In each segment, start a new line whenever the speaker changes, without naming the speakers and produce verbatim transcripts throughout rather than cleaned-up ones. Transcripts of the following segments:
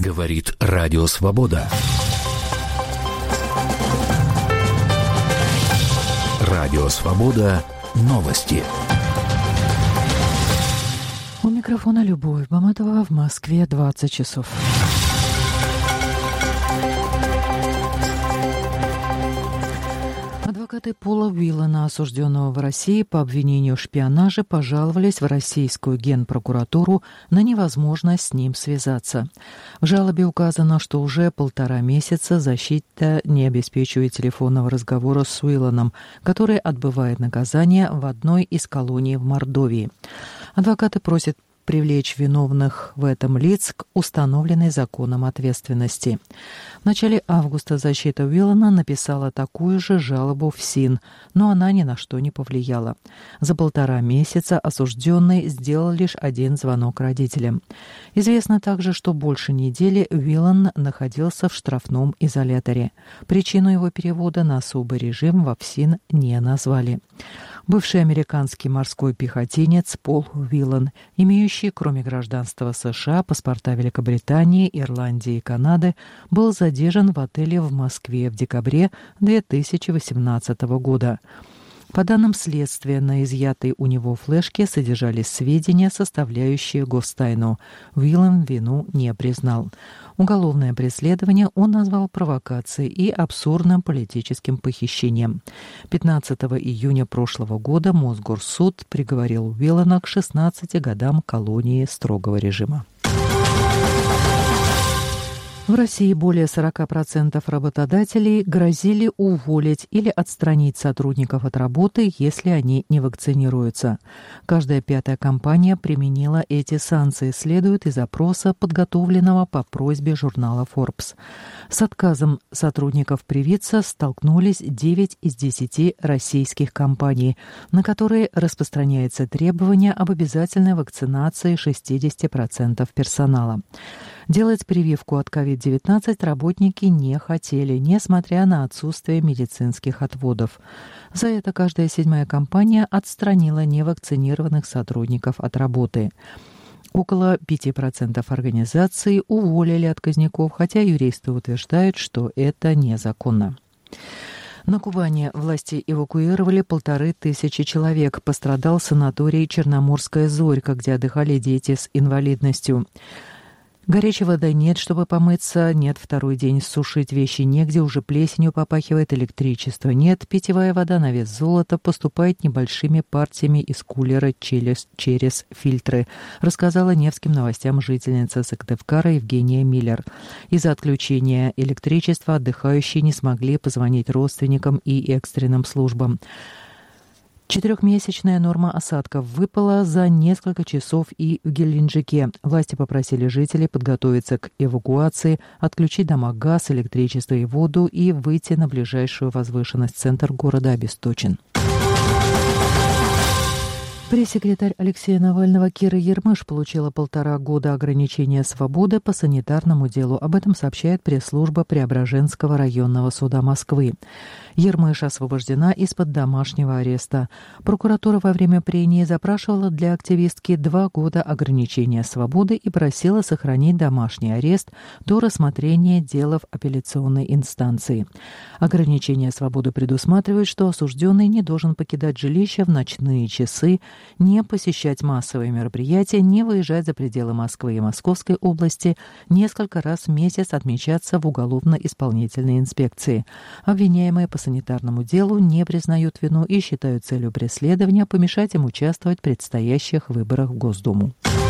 Говорит Радио Свобода. Радио Свобода. Новости.
У микрофона Любовь Баматова. В Москве двадцать часов. Адвокаты Пола Уиллана, осужденного в России по обвинению в шпионаже, пожаловались в российскую генпрокуратуру на невозможность с ним связаться. В жалобе указано, что уже полтора месяца защита не обеспечивает телефонного разговора с Уилланом, который отбывает наказание в одной из колоний в Мордовии. Адвокаты просят привлечь виновных в этом лиц к установленной законом ответственности. В начале августа защита Уиллана написала такую же жалобу в СИН, но она ни на что не повлияла. За полтора месяца осужденный сделал лишь один звонок родителям. Известно также, что больше недели Уиллан находился в штрафном изоляторе. Причину его перевода на особый режим во ФСИН не назвали. Бывший американский морской пехотинец Пол Уиллан, имеющий, кроме гражданства США, паспорта Великобритании, Ирландии и Канады, был задержан в отеле в Москве в декабре две тысячи восемнадцатого года. По данным следствия, на изъятой у него флешке содержались сведения, составляющие гостайну. Уиллан вину не признал. Уголовное преследование он назвал провокацией и абсурдным политическим похищением. пятнадцатого июня прошлого года Мосгорсуд приговорил Уиллана к шестнадцати годам колонии строгого режима. В России более сорока процентов работодателей грозили уволить или отстранить сотрудников от работы, если они не вакцинируются. Каждая пятая компания применила эти санкции, следует из опроса, подготовленного по просьбе журнала Forbes. С отказом сотрудников привиться столкнулись девять из десяти российских компаний, на которые распространяется требование об обязательной вакцинации шестидесяти процентов персонала. Делать прививку от ковид девятнадцать работники не хотели, несмотря на отсутствие медицинских отводов. За это каждая седьмая компания отстранила невакцинированных сотрудников от работы. Около пяти процентов организаций уволили отказников, хотя юристы утверждают, что это незаконно. На Кубани власти эвакуировали полторы тысячи человек. Пострадал санаторий «Черноморская зорька», где отдыхали дети с инвалидностью. Горячей воды нет, чтобы помыться, нет второй день сушить вещи негде, уже плесенью попахивает, электричества нет, питьевая вода на вес золота поступает небольшими партиями из кулера через, через фильтры, рассказала Невским новостям жительница Сыктывкара Евгения Миллер. Из-за отключения электричества отдыхающие не смогли позвонить родственникам и экстренным службам. Четырехмесячная норма осадков выпала за несколько часов и в Геленджике. Власти попросили жителей подготовиться к эвакуации, отключить дома газ, электричество и воду и выйти на ближайшую возвышенность. Центр города обесточен. Пресс-секретарь Алексея Навального Кира Ермыш получила полтора года ограничения свободы по санитарному делу. Об этом сообщает пресс-служба Преображенского районного суда Москвы. Ермыш освобождена из-под домашнего ареста. Прокуратура во время прения запрашивала для активистки два года ограничения свободы и просила сохранить домашний арест до рассмотрения дела в апелляционной инстанции. Ограничение свободы предусматривает, что осужденный не должен покидать жилище в ночные часы, не посещать массовые мероприятия, не выезжать за пределы Москвы и Московской области, несколько раз в месяц отмечаться в уголовно-исполнительной инспекции. Обвиняемые по санитарному делу не признают вину и считают целью преследования помешать им участвовать в предстоящих выборах в Госдуму.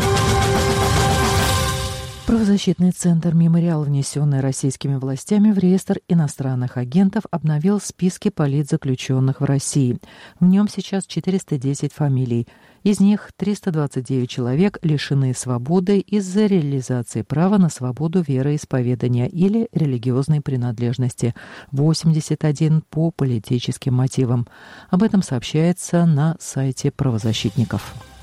Правозащитный центр «Мемориал», внесенный российскими властями в реестр иностранных агентов, обновил списки политзаключенных в России. В нем сейчас четыреста десять фамилий. Из них триста двадцать девять человек лишены свободы из-за реализации права на свободу вероисповедания или религиозной принадлежности, восемьдесят один по политическим мотивам. Об этом сообщается на сайте правозащитников.